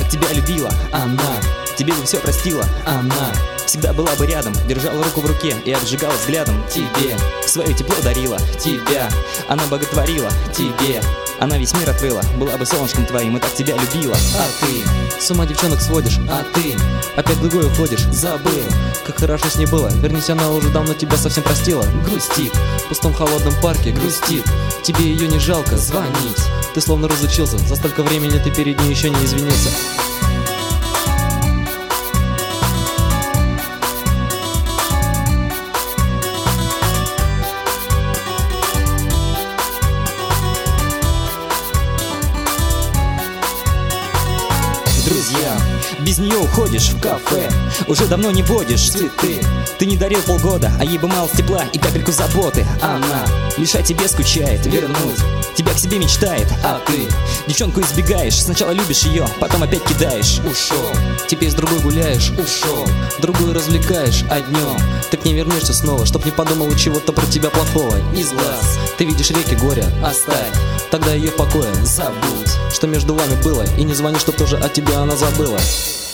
тебя любила. Она тебе бы все простила. Она всегда была бы рядом, держала руку в руке и обжигала взглядом. Тебе свое тепло дарила. Тебя она боготворила. Тебе она весь мир открыла. Была бы солнышком твоим и так тебя любила. А ты с ума девчонок сводишь. А ты опять в другой уходишь. Забыл, как хорошо с ней было. Вернись, она уже давно тебя совсем простила. Грустит в пустом холодном парке. Грустит, тебе ее не жалко звонить. Ты словно разучился, за столько времени ты перед ней еще не извинился. Друзья, без нее уходишь в кафе, уже давно не водишь цветы. Ты не дарил полгода, а ей бы мало тепла и капельку заботы. Она лишь о тебе скучает, вернуть тебя к себе мечтает. А ты девчонку избегаешь, сначала любишь ее, потом опять кидаешь. Ушел, теперь с другой гуляешь. Ушел, другую развлекаешь, а днем ты к ней вернешься снова, чтоб не подумала чего-то про тебя плохого. Из глаз ты видишь реки горя, оставь тогда ее в покое. Забудь, что между вами было, и не звони, чтоб тоже о тебе она забыла.